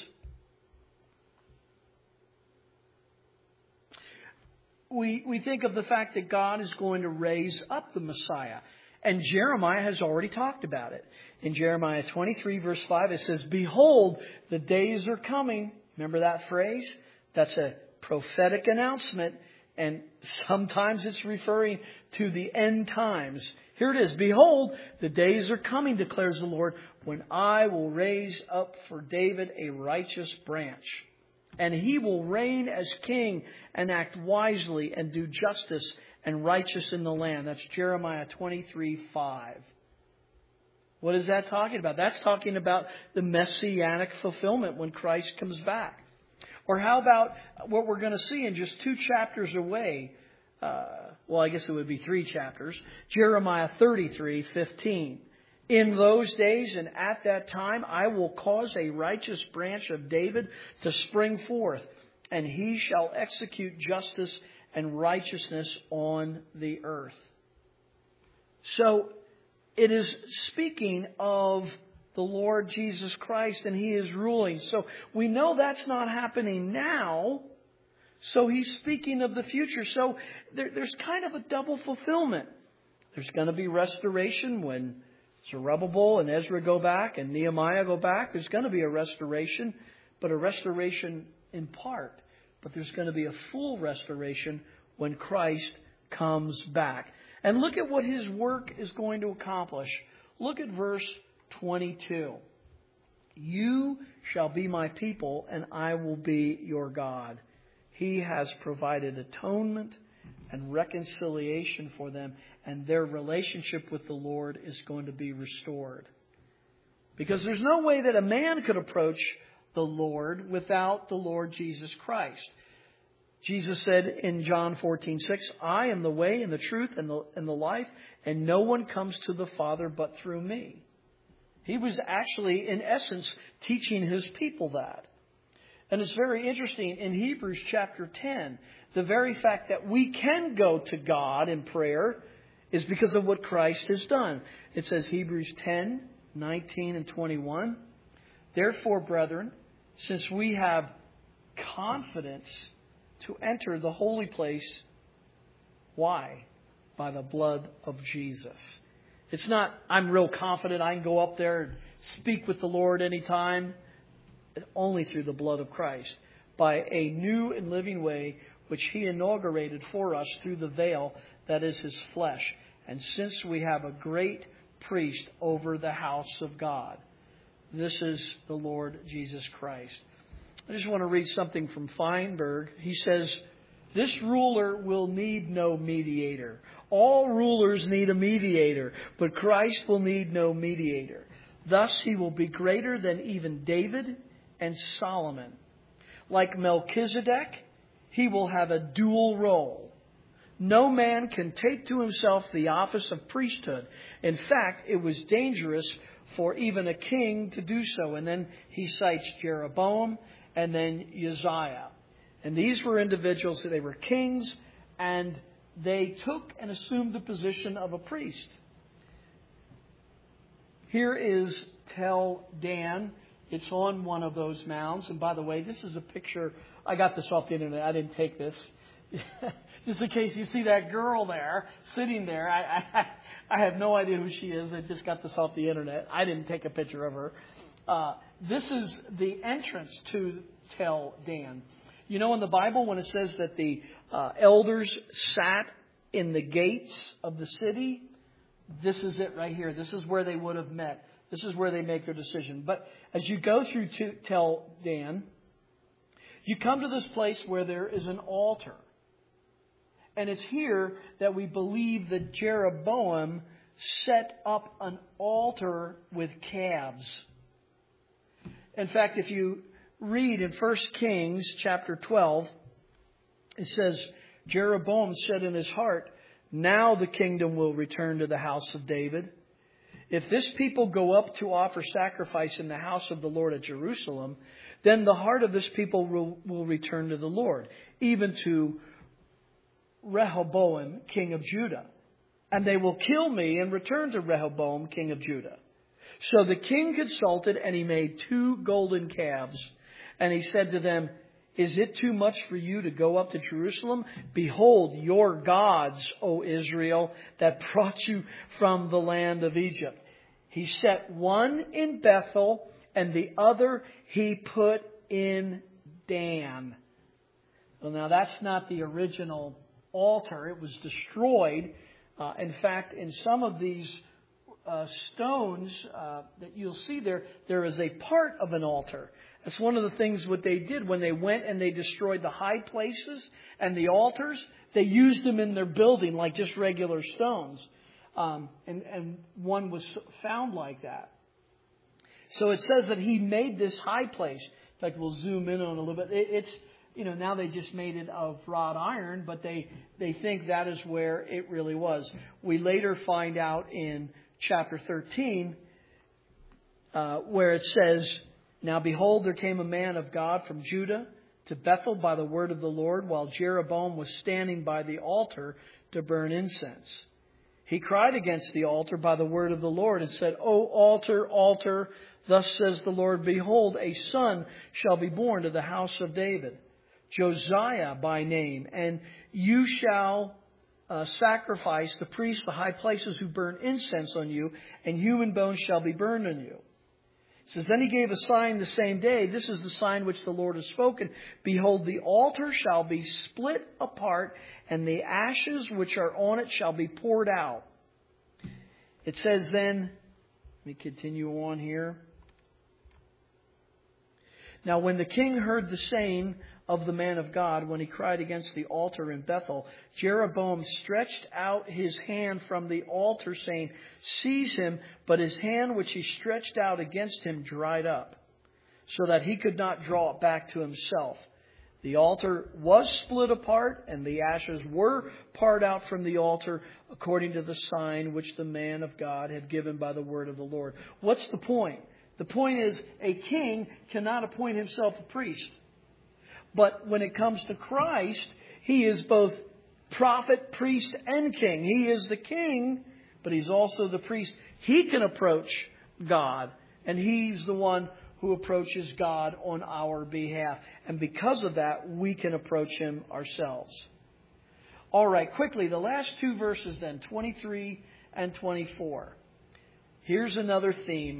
We, we think of the fact that God is going to raise up the Messiah. And Jeremiah has already talked about it. In Jeremiah twenty-three, verse five, it says, "Behold, the days are coming." Remember that phrase? That's a prophetic announcement. And sometimes it's referring to the end times. Here it is. "Behold, the days are coming, declares the Lord, when I will raise up for David a righteous branch. And he will reign as king and act wisely and do justice and righteous in the land." That's Jeremiah twenty-three, five. What is that talking about? That's talking about the messianic fulfillment when Christ comes back. Or how about what we're going to see in just two chapters away? Uh, well, I guess it would be three chapters. Jeremiah thirty-three, fifteen. "In those days and at that time, I will cause a righteous branch of David to spring forth, and he shall execute justice and righteousness on the earth." So it is speaking of the Lord Jesus Christ, and He is ruling. So we know that's not happening now. So He's speaking of the future. So there, there's kind of a double fulfillment. There's going to be restoration when Zerubbabel and Ezra go back and Nehemiah go back. There's going to be a restoration, but a restoration in part. But there's going to be a full restoration when Christ comes back. And look at what His work is going to accomplish. Look at verse twenty-two. "You shall be my people, and I will be your God. He has provided atonement and reconciliation for them, and their relationship with the Lord is going to be restored." Because there's no way that a man could approach the Lord without the Lord Jesus Christ. Jesus said in John fourteen six, "I am the way and the truth and the, and the life, and no one comes to the Father but through me." He was actually, in essence, teaching His people that. And it's very interesting, in Hebrews chapter ten, the very fact that we can go to God in prayer is because of what Christ has done. It says, Hebrews ten, nineteen and twenty-one, "Therefore, brethren, since we have confidence to enter the holy place," why? "By the blood of Jesus." It's not, I'm real confident I can go up there and speak with the Lord anytime. Only through the blood of Christ. By a new and living way which He inaugurated for us through the veil that is His flesh. And since we have a great priest over the house of God. This is the Lord Jesus Christ. I just want to read something from Feinberg. He says, "This ruler will need no mediator. All rulers need a mediator, but Christ will need no mediator. Thus He will be greater than even David and Solomon. Like Melchizedek, He will have a dual role. No man can take to himself the office of priesthood. In fact, it was dangerous for even a king to do so." And then he cites Jeroboam and then Uzziah. And these were individuals, they were kings, and they took and assumed the position of a priest. Here is Tel Dan. It's on one of those mounds. And by the way, this is a picture. I got this off the internet. I didn't take this. Just in case you see that girl there, sitting there. I, I, I have no idea who she is. I just got this off the internet. I didn't take a picture of her. Uh, this is the entrance to Tel Dan. You know, in the Bible, when it says that the uh, elders sat in the gates of the city, this is it right here. This is where they would have met. This is where they make their decision. But as you go through to Tel Dan, you come to this place where there is an altar. And it's here that we believe that Jeroboam set up an altar with calves. In fact, if you read in First Kings chapter twelve, it says, Jeroboam said in his heart, now the kingdom will return to the house of David. If this people go up to offer sacrifice in the house of the Lord at Jerusalem, then the heart of this people will, will return to the Lord, even to Rehoboam, king of Judah. And they will kill me and return to Rehoboam, king of Judah. So the king consulted, and he made two golden calves. And he said to them, is it too much for you to go up to Jerusalem? Behold, your gods, O Israel, that brought you from the land of Egypt. He set one in Bethel, and the other he put in Dan. Well, now that's not the original altar. It was destroyed. Uh, in fact, in some of these uh, stones uh, that you'll see there, there is a part of an altar. That's one of the things what they did when they went and they destroyed the high places and the altars. They used them in their building like just regular stones. Um, and, and one was found like that. So it says that he made this high place. In fact, we'll zoom in on a little bit. It, it's, you know, now they just made it of wrought iron, but they, they think that is where it really was. We later find out in chapter thirteen uh, where it says, now behold, there came a man of God from Judah to Bethel by the word of the Lord, while Jeroboam was standing by the altar to burn incense. He cried against the altar by the word of the Lord and said, O altar, altar, thus says the Lord, behold, a son shall be born to the house of David, Josiah by name, and you shall uh, sacrifice the priests, the high places who burn incense on you, and human bones shall be burned on you. It says, then he gave a sign the same day. This is the sign which the Lord has spoken. Behold, the altar shall be split apart, and the ashes which are on it shall be poured out. It says then, let me continue on here. Now when the king heard the saying of the man of God, when he cried against the altar in Bethel, Jeroboam stretched out his hand from the altar, saying, seize him. But his hand which he stretched out against him dried up, so that he could not draw it back to himself. The altar was split apart, and the ashes were poured out from the altar, according to the sign which the man of God had given by the word of the Lord. What's the point? The point is, a king cannot appoint himself a priest. But when it comes to Christ, he is both prophet, priest, and king. He is the king, but he's also the priest. He can approach God, and he's the one who approaches God on our behalf. And because of that, we can approach him ourselves. All right, quickly, the last two verses then, twenty-three and twenty-four. Here's another theme.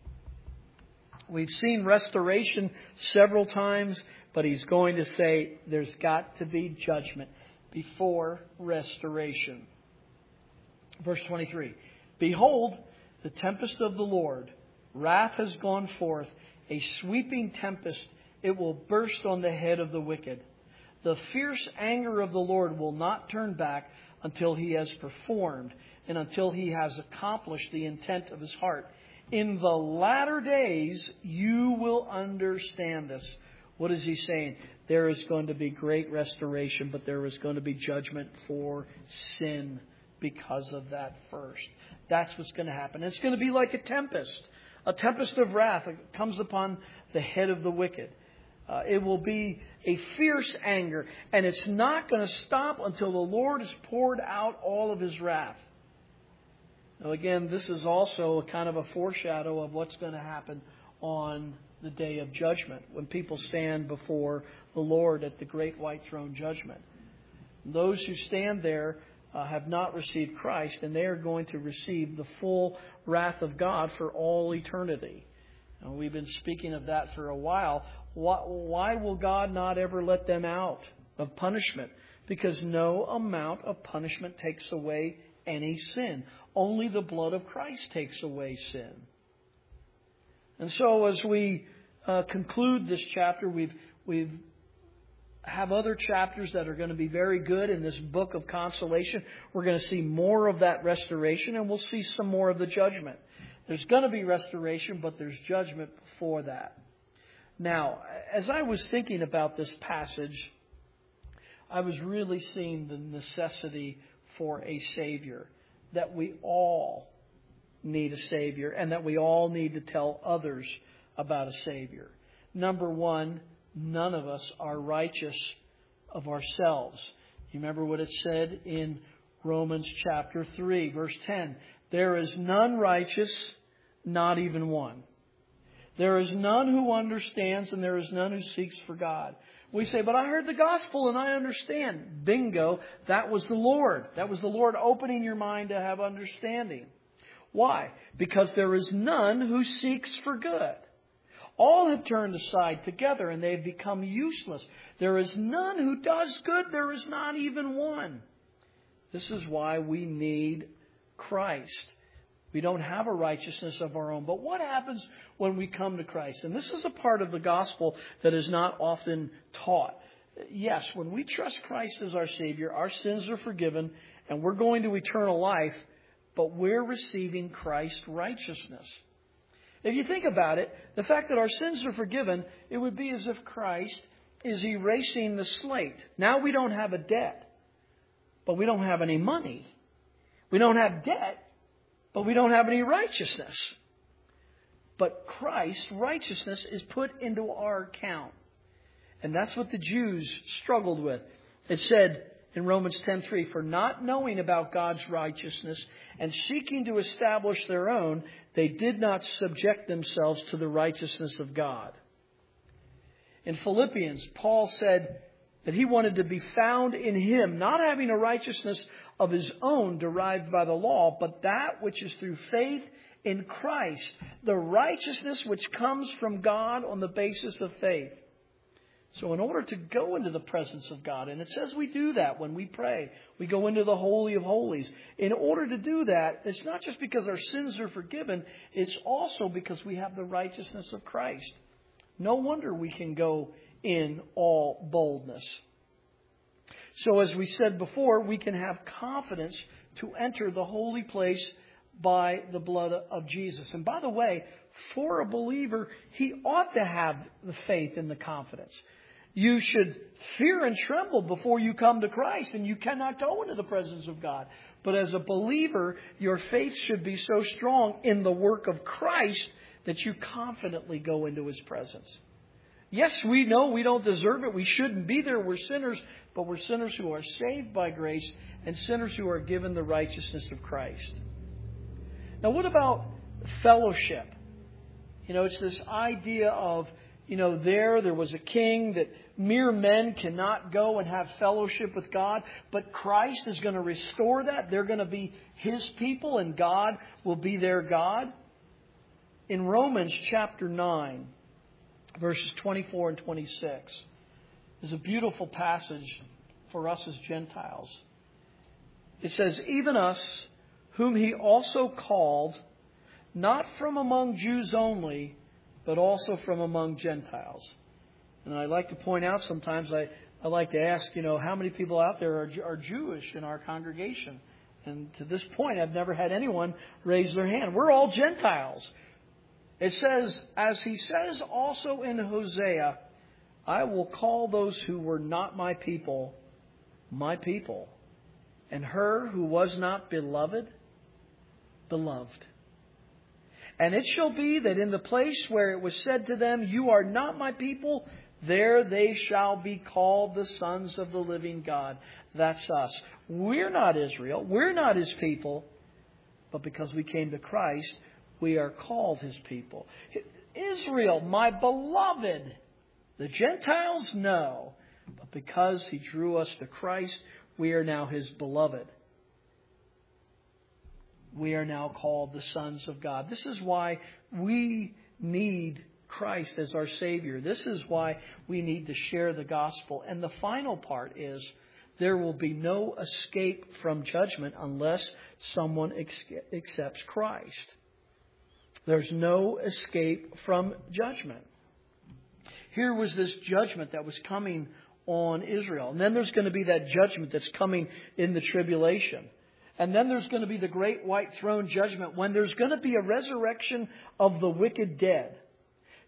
We've seen restoration several times, but he's going to say there's got to be judgment before restoration. Verse twenty-three. Behold, the tempest of the Lord, wrath has gone forth, a sweeping tempest, it will burst on the head of the wicked. The fierce anger of the Lord will not turn back until he has performed and until he has accomplished the intent of his heart. In the latter days, you will understand this. What is he saying? There is going to be great restoration, but there is going to be judgment for sin because of that first. That's what's going to happen. It's going to be like a tempest, a tempest of wrath that comes upon the head of the wicked. Uh, it will be a fierce anger, and it's not going to stop until the Lord has poured out all of his wrath. Now, again, this is also a kind of a foreshadow of what's going to happen on the day of judgment, when people stand before the Lord at the great white throne judgment. Those who stand there uh, have not received Christ, and they are going to receive the full wrath of God for all eternity. And we've been speaking of that for a while. Why, why will God not ever let them out of punishment? Because no amount of punishment takes away any sin. Only the blood of Christ takes away sin. And so as we uh, conclude this chapter, we've we've have other chapters that are going to be very good in this book of consolation. We're going to see more of that restoration, and we'll see some more of the judgment. There's going to be restoration, but there's judgment before that. Now, as I was thinking about this passage, I was really seeing the necessity for a Savior, that we all need a Savior, and that we all need to tell others about a Savior. Number one, none of us are righteous of ourselves. You remember what it said in Romans chapter three, verse ten. There is none righteous, not even one. There is none who understands, and there is none who seeks for God. We say, but I heard the gospel and I understand. Bingo, that was the Lord. That was the Lord opening your mind to have understanding. Why? Because there is none who seeks for good. All have turned aside together and they have become useless. There is none who does good. There is not even one. This is why we need Christ. We don't have a righteousness of our own. But what happens when we come to Christ? And this is a part of the gospel that is not often taught. Yes, when we trust Christ as our Savior, our sins are forgiven and we're going to eternal life, but we're receiving Christ's righteousness. If you think about it, the fact that our sins are forgiven, it would be as if Christ is erasing the slate. Now we don't have a debt, but we don't have any money. We don't have debt, but we don't have any righteousness. But Christ's righteousness is put into our account. And that's what the Jews struggled with. It said in Romans ten three, for not knowing about God's righteousness and seeking to establish their own, they did not subject themselves to the righteousness of God. In Philippians, Paul said that he wanted to be found in Him, not having a righteousness of his own derived by the law, but that which is through faith in Christ, the righteousness which comes from God on the basis of faith. So in order to go into the presence of God, and it says we do that when we pray, we go into the Holy of Holies. In order to do that, it's not just because our sins are forgiven, it's also because we have the righteousness of Christ. No wonder we can go in all boldness. So as we said before, we can have confidence to enter the holy place by the blood of Jesus. And by the way, for a believer, he ought to have the faith and the confidence. You should fear and tremble before you come to Christ, and you cannot go into the presence of God. But as a believer, your faith should be so strong in the work of Christ that you confidently go into His presence. Yes, we know we don't deserve it. We shouldn't be there. We're sinners, but we're sinners who are saved by grace and sinners who are given the righteousness of Christ. Now, what about fellowship? You know, it's this idea of, you know, there, there was a king that mere men cannot go and have fellowship with God, but Christ is going to restore that. They're going to be His people and God will be their God. In Romans chapter nine, verses twenty-four and twenty-six, is a beautiful passage for us as Gentiles. It says, even us, whom He also called, not from among Jews only, but also from among Gentiles. And I like to point out sometimes, I, I like to ask, you know, how many people out there are, are Jewish in our congregation? And to this point, I've never had anyone raise their hand. We're all Gentiles. It says, as He says also in Hosea, I will call those who were not my people, my people, and her who was not beloved, beloved. And it shall be that in the place where it was said to them, you are not my people, there they shall be called the sons of the living God. That's us. We're not Israel. We're not His people. But because we came to Christ, we are called His people. Israel, my beloved. The Gentiles, no. But because He drew us to Christ, we are now His beloved. We are now called the sons of God. This is why we need Christ as our Savior. This is why we need to share the gospel. And the final part is there will be no escape from judgment unless someone accepts Christ. There's no escape from judgment. Here was this judgment that was coming on Israel. And then there's going to be that judgment that's coming in the tribulation. And then there's going to be the great white throne judgment when there's going to be a resurrection of the wicked dead.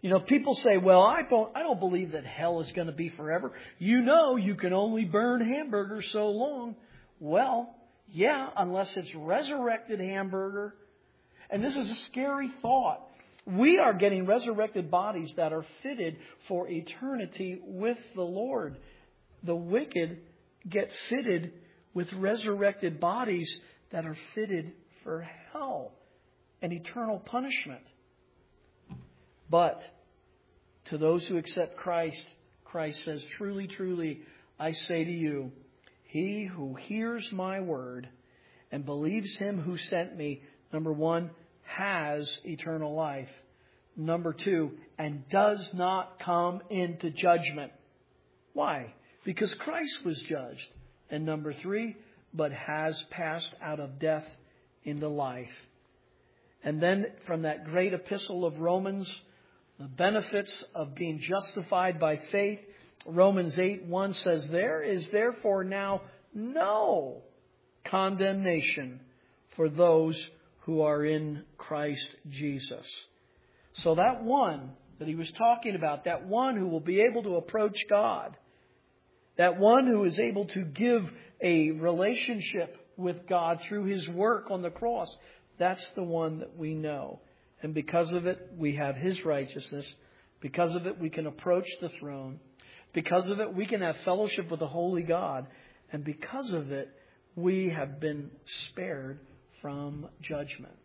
You know, people say, well, I don't, I don't believe that hell is going to be forever. You know, you can only burn hamburgers so long. Well, yeah, unless it's resurrected hamburger. And this is a scary thought. We are getting resurrected bodies that are fitted for eternity with the Lord. The wicked get fitted with resurrected bodies that are fitted for hell and eternal punishment. But to those who accept Christ, Christ says, truly, truly, I say to you, he who hears my word and believes him who sent me, number one, has eternal life. Number two, and does not come into judgment. Why? Because Christ was judged. And number three, but has passed out of death into life. And then from that great epistle of Romans, the benefits of being justified by faith, Romans eight one says, there is therefore now no condemnation for those who are in Christ Jesus. So that one that he was talking about, that one who will be able to approach God, that one who is able to give a relationship with God through his work on the cross, that's the one that we know. And because of it, we have his righteousness. Because of it, we can approach the throne. Because of it, we can have fellowship with the holy God. And because of it, we have been spared from judgment.